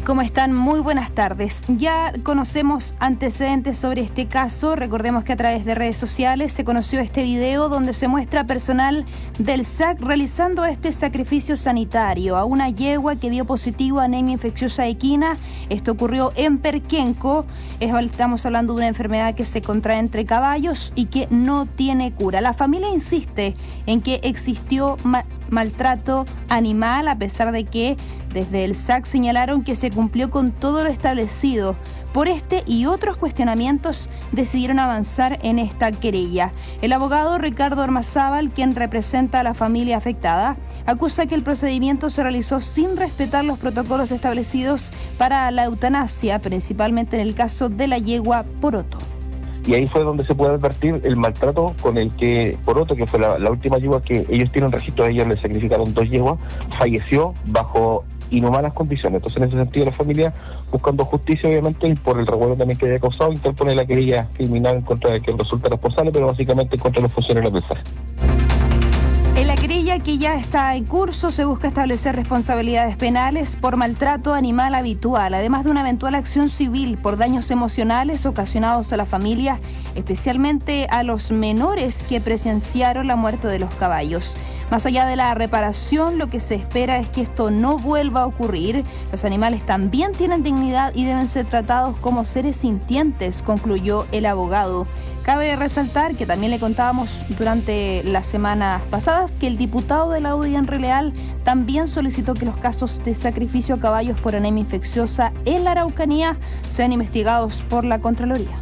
¿Cómo están? Muy buenas tardes. Ya conocemos antecedentes sobre este caso. Recordemos que a través de redes sociales se conoció este video donde se muestra personal del S A C realizando este sacrificio sanitario a una yegua que dio positivo a anemia infecciosa equina. Esto ocurrió en Perquenco. Estamos hablando de una enfermedad que se contrae entre caballos y que no tiene cura. La familia insiste en que existió ma- maltrato animal, a pesar de que desde el S A C señalaron que se cumplió con todo lo establecido. Por este y otros cuestionamientos decidieron avanzar en esta querella. El abogado Ricardo Ormazábal, quien representa a la familia afectada, acusa que el procedimiento se realizó sin respetar los protocolos establecidos para la eutanasia, principalmente en el caso de la yegua Poroto. Y ahí fue donde se puede advertir el maltrato con el que Poroto, que fue la, la última yegua que ellos tienen registro, a ellos le sacrificaron dos yeguas, falleció bajo inhumanas condiciones. Entonces, en ese sentido, la familia, buscando justicia, obviamente, y por el revuelo también que había causado, interpone la querella criminal en contra de quien resulta responsable, pero básicamente en contra de los funcionarios del S A C. En la querella que ya está en curso se busca establecer responsabilidades penales por maltrato animal habitual, además de una eventual acción civil por daños emocionales ocasionados a la familia, especialmente a los menores que presenciaron la muerte de los caballos. Más allá de la reparación, lo que se espera es que esto no vuelva a ocurrir. Los animales también tienen dignidad y deben ser tratados como seres sintientes, concluyó el abogado. Cabe resaltar que también le contábamos durante las semanas pasadas que el diputado de la U D I, Henry Leal, también solicitó que los casos de sacrificio a caballos por anemia infecciosa en la Araucanía sean investigados por la Contraloría.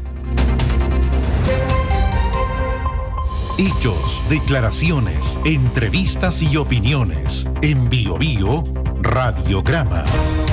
Hechos, declaraciones, entrevistas y opiniones. En Bio Bio, Radiograma.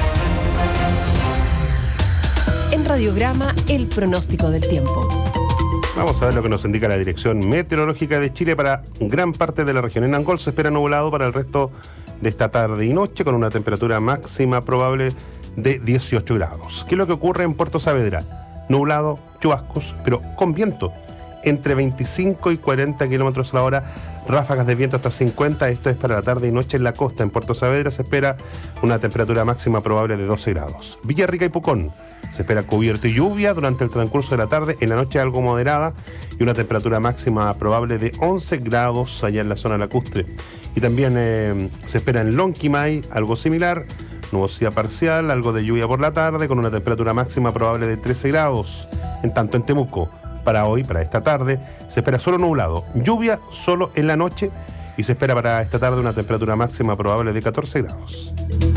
En Radiograma, el pronóstico del tiempo. Vamos a ver lo que nos indica la Dirección Meteorológica de Chile para gran parte de la región. En Angol se espera nublado para el resto de esta tarde y noche, con una temperatura máxima probable de dieciocho grados. ¿Qué es lo que ocurre en Puerto Saavedra? Nublado, chubascos, pero con viento entre veinticinco y cuarenta kilómetros a la hora, ráfagas de viento hasta cincuenta. Esto es para la tarde y noche en la costa. En Puerto Saavedra se espera una temperatura máxima probable de doce grados. Villarrica y Pucón se espera cubierto y lluvia durante el transcurso de la tarde, en la noche algo moderada y una temperatura máxima probable de once grados allá en la zona lacustre. Y también eh, se espera en Lonquimay algo similar, nubosidad parcial, algo de lluvia por la tarde con una temperatura máxima probable de trece grados. En tanto en Temuco, para hoy, para esta tarde, se espera solo nublado, lluvia solo en la noche y se espera para esta tarde una temperatura máxima probable de catorce grados.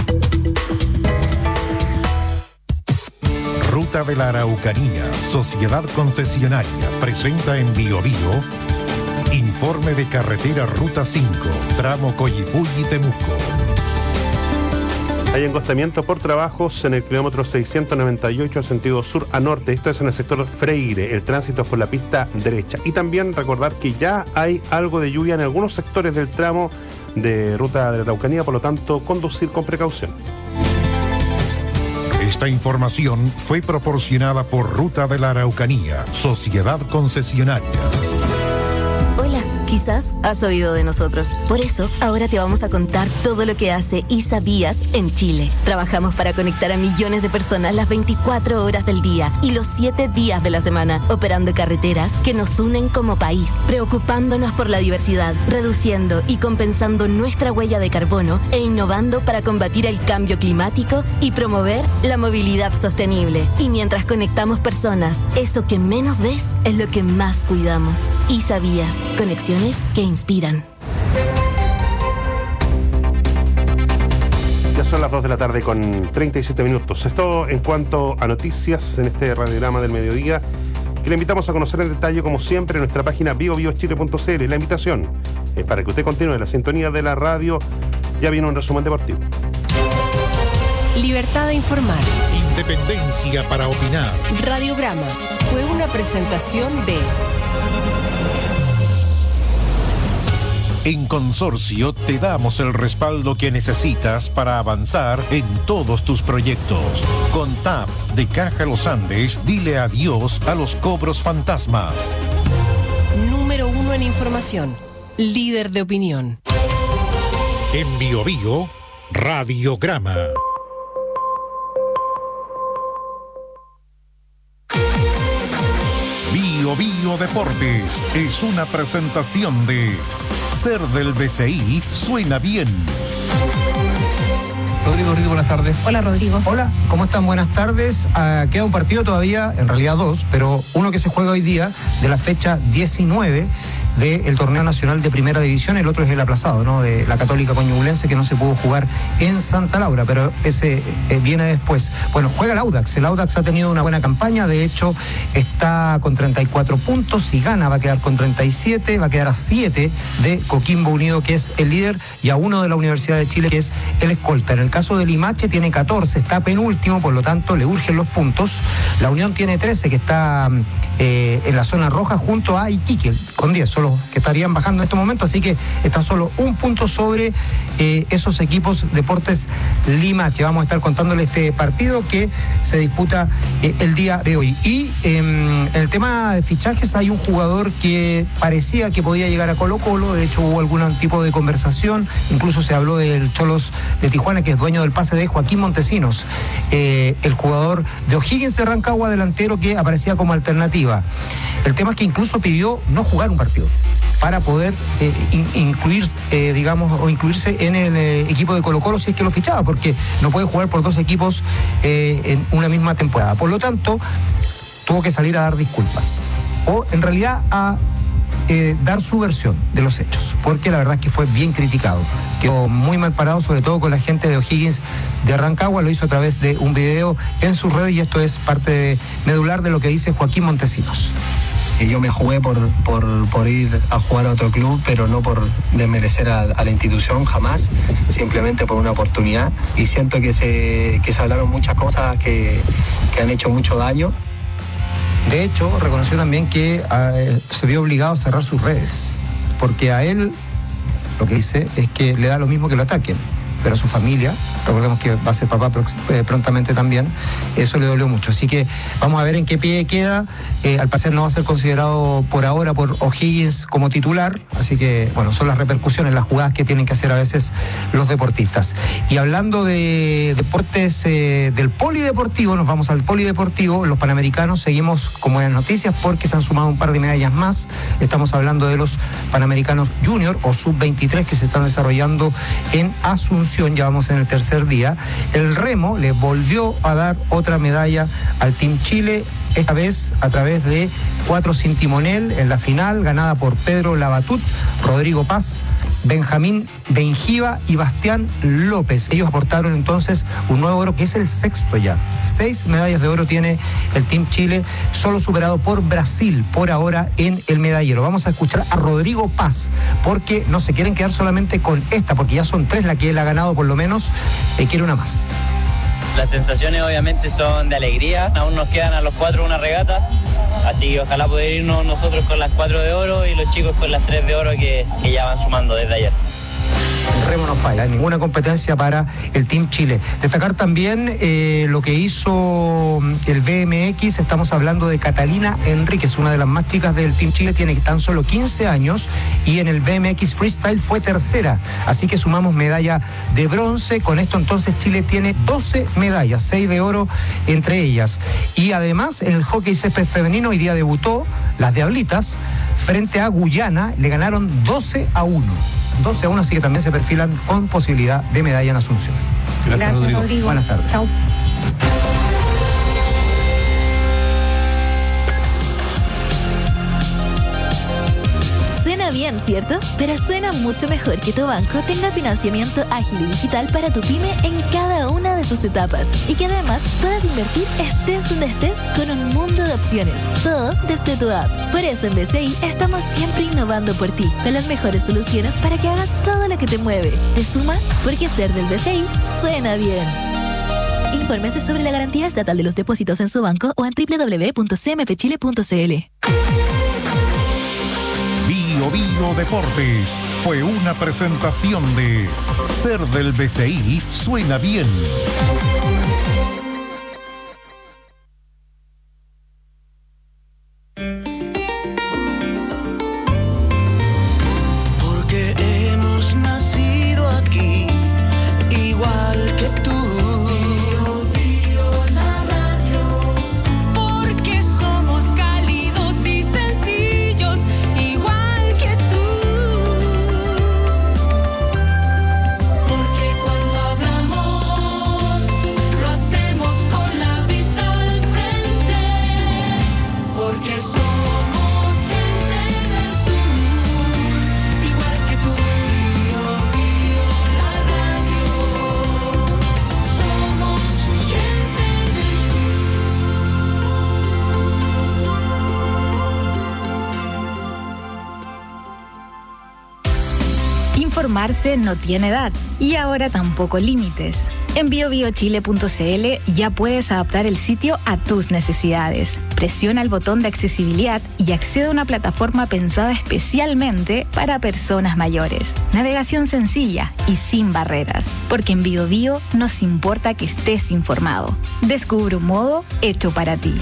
Ruta de la Araucanía, Sociedad Concesionaria, presenta en Bio Bio informe de carretera Ruta cinco, tramo Coyipulli-Temuco. Hay encostamiento por trabajos en el kilómetro seiscientos noventa y ocho sentido sur a norte. Esto es en el sector Freire. El tránsito es por la pista derecha. Y también recordar que ya hay algo de lluvia en algunos sectores del tramo de Ruta de la Araucanía, por lo tanto, conducir con precaución. Esta información fue proporcionada por Ruta de la Araucanía, Sociedad Concesionaria. Hola, quizás has oído de nosotros. Por eso, ahora te vamos a contar todo lo que hace ISABías en Chile. Trabajamos para conectar a millones de personas las veinticuatro horas del día y los siete días de la semana, operando carreteras que nos unen como país, preocupándonos por la diversidad, reduciendo y compensando nuestra huella de carbono e innovando para combatir el cambio climático y promover la movilidad sostenible. Y mientras conectamos personas, eso que menos ves es lo que más cuidamos. ISABías. Conexiones que inspiran. Ya son las dos de la tarde con treinta y siete minutos. Es todo en cuanto a noticias en este radiograma del mediodía, que le invitamos a conocer en detalle, como siempre, en nuestra página bio bio chile punto c l. La invitación es para que usted continúe en la sintonía de la radio. Ya viene un resumen deportivo. Libertad de informar. Independencia para opinar. Radiograma fue una presentación de... En Consorcio te damos el respaldo que necesitas para avanzar en todos tus proyectos. Con T A P de Caja Los Andes, dile adiós a los cobros fantasmas. Número uno en información. Líder de opinión. En Bio Bio, Radiograma. Bio Bio Deportes es una presentación de Ser del B C I suena bien. Rodrigo, Rodrigo, buenas tardes. Hola, Rodrigo. Hola, ¿cómo están? Buenas tardes. Uh, queda un partido todavía, en realidad dos, pero uno que se juega hoy día de la fecha diecinueve del torneo nacional de primera división, el otro es el aplazado, ¿no? De la Católica Ñublense, que no se pudo jugar en Santa Laura, pero ese eh, viene después. Bueno, juega el Audax. El Audax ha tenido una buena campaña, de hecho está con treinta y cuatro puntos, si gana va a quedar con treinta y siete, va a quedar a siete de Coquimbo Unido, que es el líder, y a uno de la Universidad de Chile, que es el escolta. En el caso de Limache tiene catorce, está penúltimo, por lo tanto le urgen los puntos. La Unión tiene trece, que está eh, en la zona roja junto a Iquique, con diez, son los que estarían bajando en este momento, así que está solo un punto sobre eh, esos equipos Deportes Limache. Vamos a estar contándole este partido que se disputa eh, el día de hoy. Y eh, en el tema de fichajes hay un jugador que parecía que podía llegar a Colo Colo, de hecho hubo algún tipo de conversación, incluso se habló del Cholos de Tijuana, que es dueño del pase de Joaquín Montesinos, eh, el jugador de O'Higgins de Rancagua, delantero que aparecía como alternativa. El tema es que incluso pidió no jugar un partido para poder eh, in, incluir, eh, digamos, o incluirse en el eh, equipo de Colo Colo si es que lo fichaba, porque no puede jugar por dos equipos eh, en una misma temporada. Por lo tanto, tuvo que salir a dar disculpas, o en realidad a eh, dar su versión de los hechos, porque la verdad es que fue bien criticado. Quedó muy mal parado, sobre todo con la gente de O'Higgins de Rancagua, lo hizo a través de un video en sus redes, y esto es parte de, medular de lo que dice Joaquín Montesinos. Yo me jugué por, por, por ir a jugar a otro club, pero no por desmerecer a, a la institución, jamás, simplemente por una oportunidad. Y siento que se, que se hablaron muchas cosas que, que han hecho mucho daño. De hecho, reconoció también que uh, se vio obligado a cerrar sus redes, porque a él lo que dice es que le da lo mismo que lo ataquen, pero a su familia, recordemos que va a ser papá prontamente también, eso le dolió mucho. Así que vamos a ver en qué pie queda. Eh, al parecer no va a ser considerado por ahora por O'Higgins como titular, así que bueno, son las repercusiones, las jugadas que tienen que hacer a veces los deportistas. Y hablando de deportes eh, del polideportivo, nos vamos al polideportivo. Los Panamericanos seguimos con buenas noticias porque se han sumado un par de medallas más. Estamos hablando de los Panamericanos Junior o sub veintitrés que se están desarrollando en Asunción. Ya vamos en el tercer día. El remo le volvió a dar otra medalla al Team Chile, esta vez a través de cuatro sin timonel en la final, ganada por Pedro Labatut, Rodrigo Paz, Benjamín Benjiva y Bastián López. Ellos aportaron entonces un nuevo oro, que es el sexto ya. Seis medallas de oro tiene el Team Chile, solo superado por Brasil por ahora en el medallero. Vamos a escuchar a Rodrigo Paz, porque no se quieren quedar solamente con esta, porque ya son tres la que él ha ganado por lo menos, eh, quiere una más. Las sensaciones obviamente son de alegría, aún nos quedan a los cuatro una regata, así que ojalá poder irnos nosotros con las cuatro de oro y los chicos con las tres de oro que, que ya van sumando desde ayer. El remo no falla, ninguna competencia para el Team Chile. Destacar también eh, lo que hizo el B M X, estamos hablando de Catalina Enríquez, una de las más chicas del Team Chile, tiene tan solo quince años y en el B M X Freestyle fue tercera, así que sumamos medalla de bronce. Con esto entonces Chile tiene doce medallas, seis de oro entre ellas. Y además en el hockey césped femenino hoy día debutó las Diablitas frente a Guyana, le ganaron doce a uno. doce a uno, así que también se perfilan con posibilidad de medalla en Asunción. Gracias, Gracias Rodrigo. Rodrigo. Buenas tardes. Chao. Suena bien, ¿cierto? Pero suena mucho mejor que tu banco tenga financiamiento ágil y digital para tu pyme en cada una de sus etapas y que además puedas invertir estés donde estés con un mundo de opciones, todo desde tu app. Por eso en B C I estamos siempre innovando por ti, con las mejores soluciones para que hagas todo lo que te mueve. ¿Te sumas? Porque ser del B C I suena bien. Infórmese sobre la garantía estatal de los depósitos en su banco o en doble u doble u doble u punto c m f chile punto c l. Bio Bio Deportes fue una presentación de Ser del B C I suena bien. Porque hemos nacido aquí, igual que tú. Bio Bio la radio. Porque somos cálidos y sencillos. informarse no tiene edad y ahora tampoco límites. En bio bio chile punto c l ya puedes adaptar el sitio a tus necesidades. Presiona el botón de accesibilidad y accede a una plataforma pensada especialmente para personas mayores. Navegación sencilla y sin barreras, porque en BioBio nos importa que estés informado. Descubre un modo hecho para ti.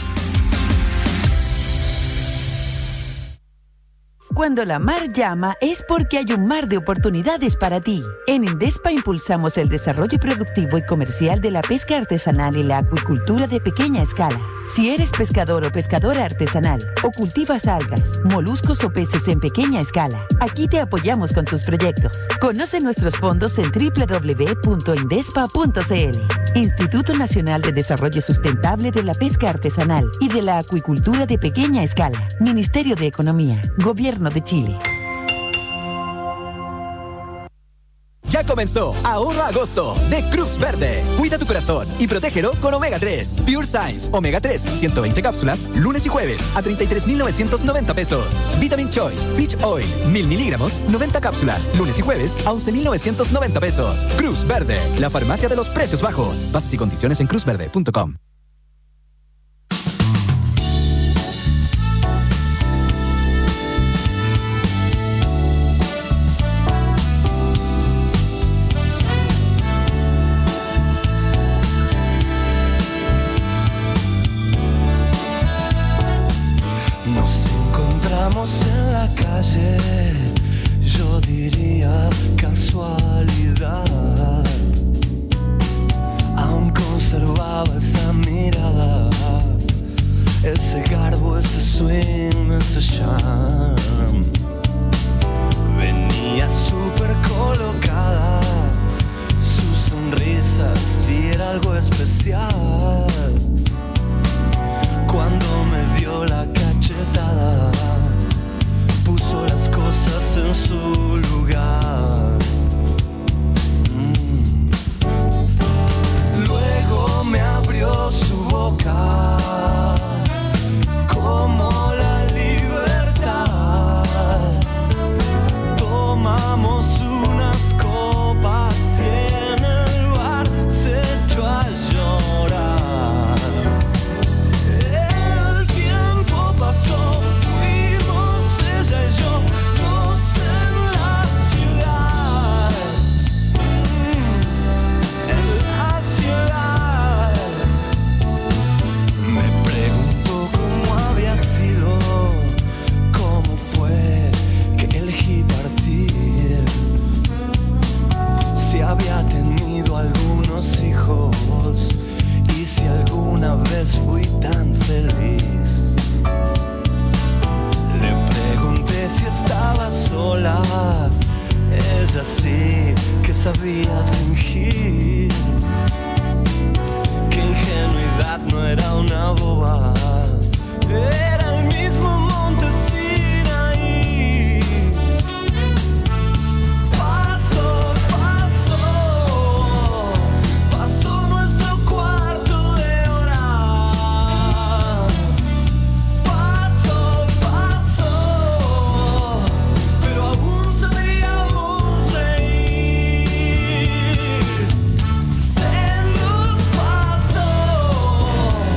Cuando la mar llama es porque hay un mar de oportunidades para ti. En Indespa impulsamos el desarrollo productivo y comercial de la pesca artesanal y la acuicultura de pequeña escala. Si eres pescador o pescadora artesanal o cultivas algas, moluscos o peces en pequeña escala, aquí te apoyamos con tus proyectos. Conoce nuestros fondos en doble u doble u doble u punto indespa punto c l. Instituto Nacional de Desarrollo Sustentable de la Pesca Artesanal y de la Acuicultura de Pequeña Escala. Ministerio de Economía, Gobierno de Chile. Ya comenzó Ahorro Agosto de Cruz Verde. Cuida tu corazón y protégelo con Omega tres. Pure Science Omega tres, ciento veinte cápsulas, lunes y jueves a treinta y tres mil novecientos noventa pesos. Vitamin Choice Fish Oil, mil miligramos, noventa cápsulas, lunes y jueves a once mil novecientos noventa pesos. Cruz Verde, la farmacia de los precios bajos. Bases y condiciones en cruz verde punto com. En la calle, yo diría casualidad. Aún conservaba esa mirada, ese garbo, ese swing, ese charm. Venía súper colocada, su sonrisa sí era algo especial. Cuando me dio la cachetada, puso las cosas en su lugar. Mm. Luego me abrió su boca como la libertad. Tomamos unas copas y en el bar se echó a llorar. El tiempo pasó. Yo no sé en la ciudad, en la ciudad. Me pregunto cómo había sido, cómo fue que elegí partir, si había tenido algunos hijos y si alguna vez fui tan feliz. Si estaba sola, ella sí que sabía fingir, que ingenuidad no era una boba, era el mismo monte Sinaí. Pasó, pasó, pasó nuestro cuarto de hora. Pasó, pasó. Se nos pasó.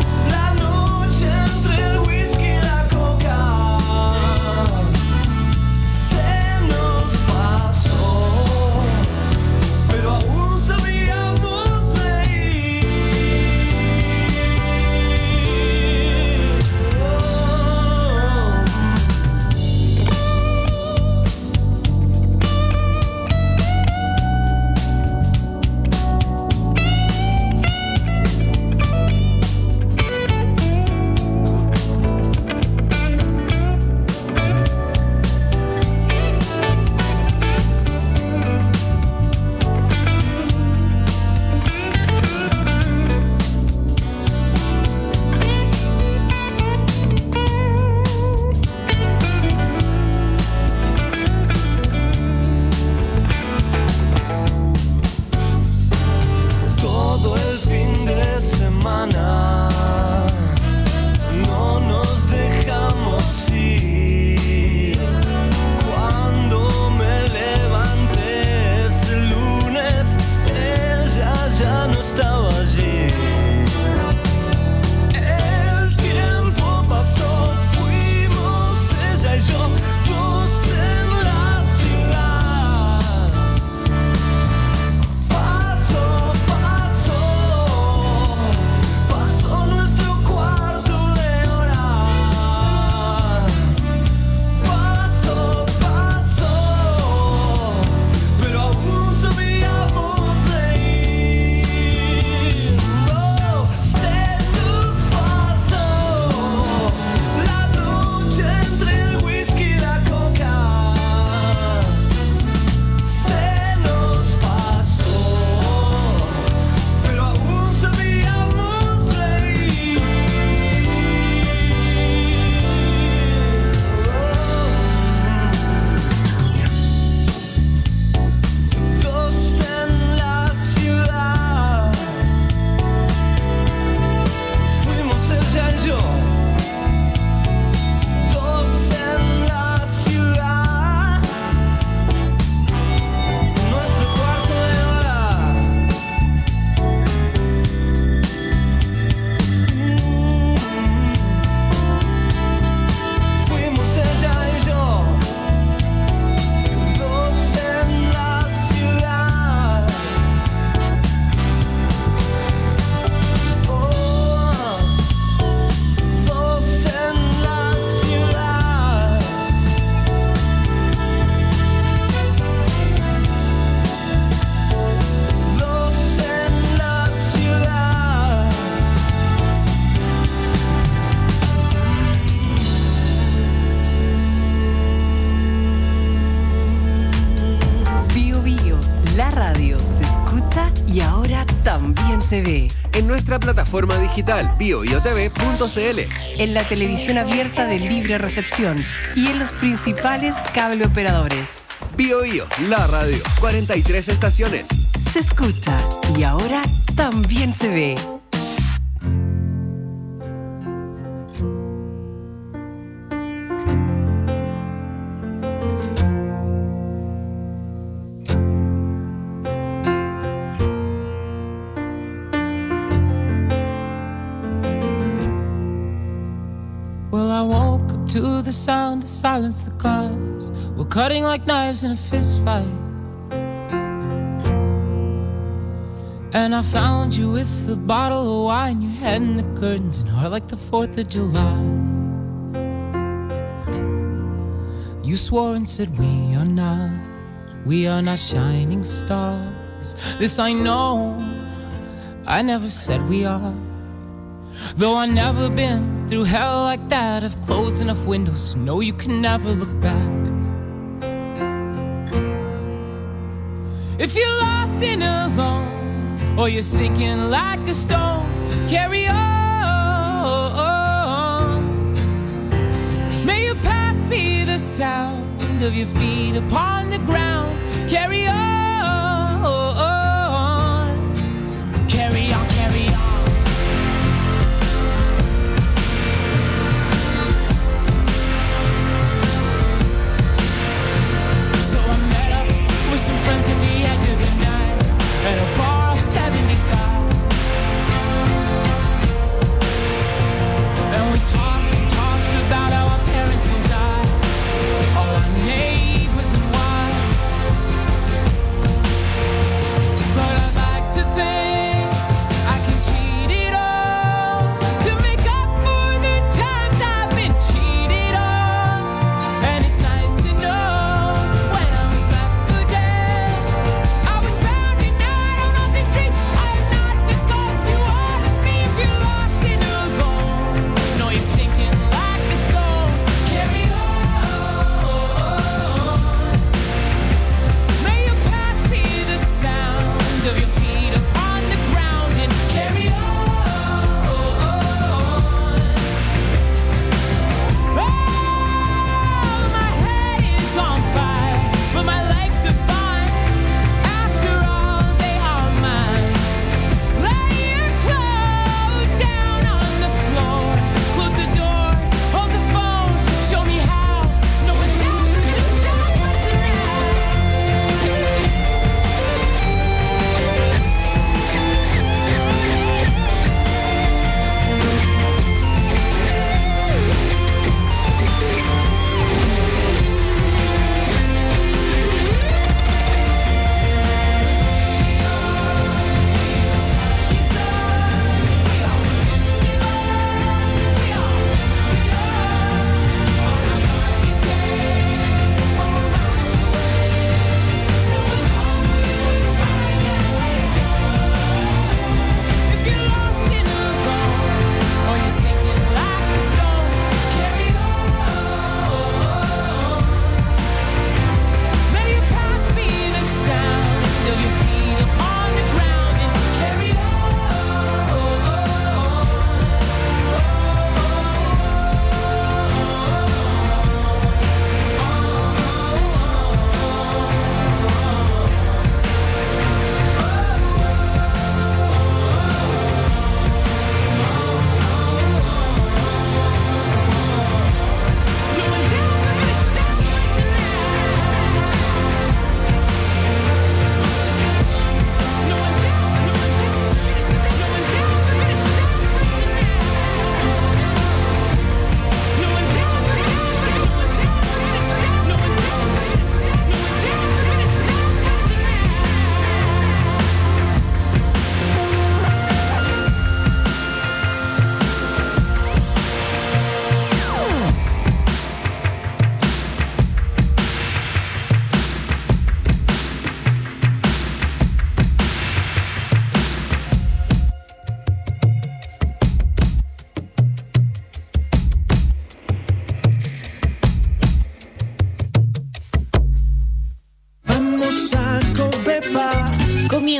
se ve. En nuestra plataforma digital bio bio t v punto c l. En la televisión abierta de libre recepción y en los principales cable operadores. Bio Bio, la radio, cuarenta y tres estaciones. Se escucha y ahora también se ve. To the sound to silence the cars. We're cutting like knives in a fist fight. And I found you with a bottle of wine, your head in the curtains and heart like the fourth of July. You swore and said we are not, we are not shining stars. This I know, I never said we are. Though I've never been through hell like that, I've closed enough windows to know you can never look back. If you're lost and alone, or you're sinking like a stone, carry on. May your past be the sound of your feet upon the ground. Carry on. Carry on, carry on. Friends at the edge of the night, at a bar of seventy-five. And we talked and talked about how our parents will die, all our neighbors and wives. But I'd like to think I can cheat it all to make up for the times I've been cheated on. And it's nice to know when I was left for dead. Sing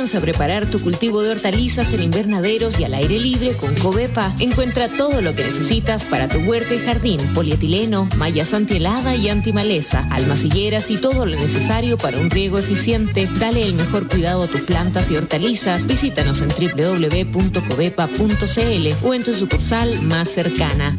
Comienza a preparar tu cultivo de hortalizas en invernaderos y al aire libre con Covepa. Encuentra todo lo que necesitas para tu huerta y jardín: polietileno, mallas antihelada y antimaleza, almacilleras y todo lo necesario para un riego eficiente. Dale el mejor cuidado a tus plantas y hortalizas. Visítanos en doble u doble u doble u punto covepa punto c l o en tu sucursal más cercana.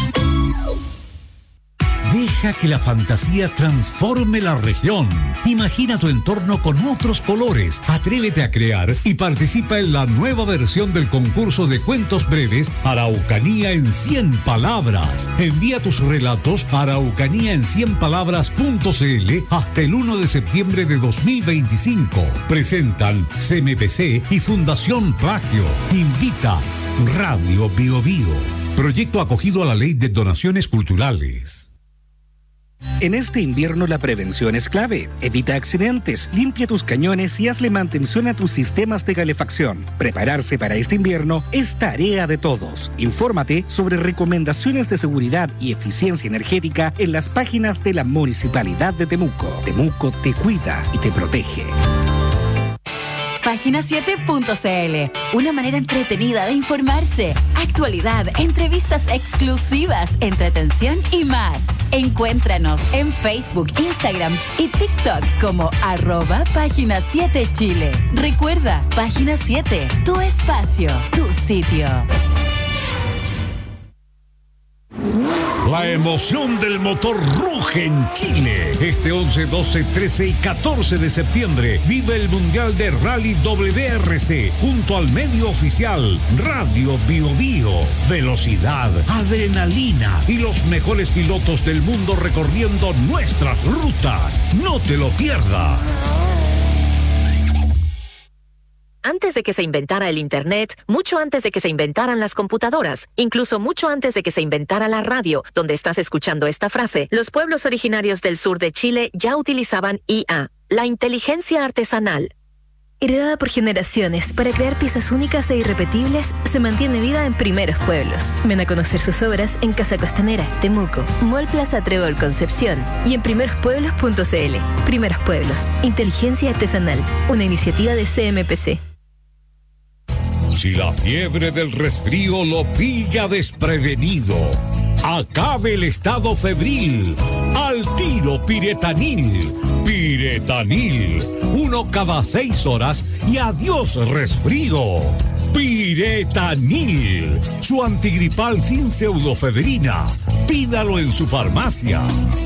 Deja que la fantasía transforme la región. Imagina tu entorno con otros colores. Atrévete a crear y participa en la nueva versión del concurso de cuentos breves Araucanía en cien palabras. Envía tus relatos a araucanía en cien palabras punto c l hasta el uno de septiembre de dos mil veinticinco. Presentan C M P C y Fundación Plagio. Invita Radio Bio Bio. Proyecto acogido a la Ley de Donaciones Culturales. En este invierno la prevención es clave. Evita accidentes, limpia tus cañones y hazle mantención a tus sistemas de calefacción. Prepararse para este invierno es tarea de todos. Infórmate sobre recomendaciones de seguridad y eficiencia energética en las páginas de la Municipalidad de Temuco. Temuco te cuida y te protege. Página siete punto c l, una manera entretenida de informarse. Actualidad, entrevistas exclusivas, entretención y más. Encuéntranos en Facebook, Instagram y TikTok como arroba Página siete Chile. Recuerda, Página siete, tu espacio, tu sitio. La emoción del motor ruge en Chile. Este once, doce, trece y catorce de septiembre vive el Mundial de Rally W R C junto al medio oficial Radio Bio Bio. Velocidad, adrenalina y los mejores pilotos del mundo recorriendo nuestras rutas. No te lo pierdas. Antes de que se inventara el Internet, mucho antes de que se inventaran las computadoras, incluso mucho antes de que se inventara la radio, donde estás escuchando esta frase, los pueblos originarios del sur de Chile ya utilizaban I A, la inteligencia artesanal. Heredada por generaciones para crear piezas únicas e irrepetibles, se mantiene viva en Primeros Pueblos. Ven a conocer sus obras en Casa Costanera, Temuco, Mall Plaza Trébol Concepción y en primeros pueblos punto c l. Primeros Pueblos, inteligencia artesanal, una iniciativa de C M P C. Si la fiebre del resfrío lo pilla desprevenido, acabe el estado febril. Al tiro Piretanil. Piretanil. Uno cada seis horas y adiós resfrío. Piretanil. Su antigripal sin pseudofebrina. Pídalo en su farmacia.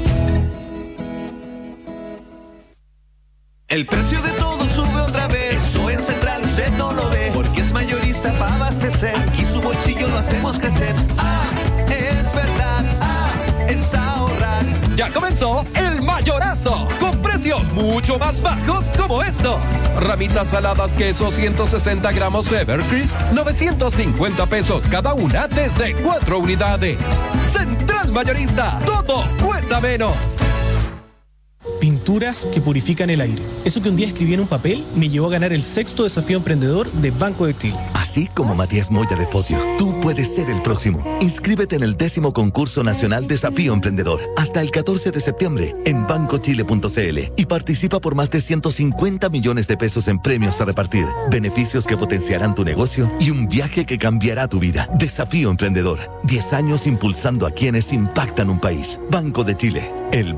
El precio de todo sube otra vez. Eso en Central usted no lo ve, porque es mayorista para abastecer. Aquí su bolsillo lo hacemos crecer. Ah, es verdad. Ah, es ahorrar. Ya comenzó el mayorazo, con precios mucho más bajos como estos. Ramitas saladas queso ciento sesenta gramos Evercrisp, novecientos cincuenta pesos cada una desde cuatro unidades. Central Mayorista, todo cuesta menos. Pinturas que purifican el aire. Eso que un día escribí en un papel me llevó a ganar el sexto desafío emprendedor de Banco de Chile. Así como Matías Moya de Potio, tú puedes ser el próximo. Inscríbete en el décimo concurso nacional Desafío Emprendedor hasta el catorce de septiembre en banco chile punto c l y participa por más de ciento cincuenta millones de pesos en premios a repartir, beneficios que potenciarán tu negocio y un viaje que cambiará tu vida. Desafío Emprendedor. diez años impulsando a quienes impactan un país. Banco de Chile. El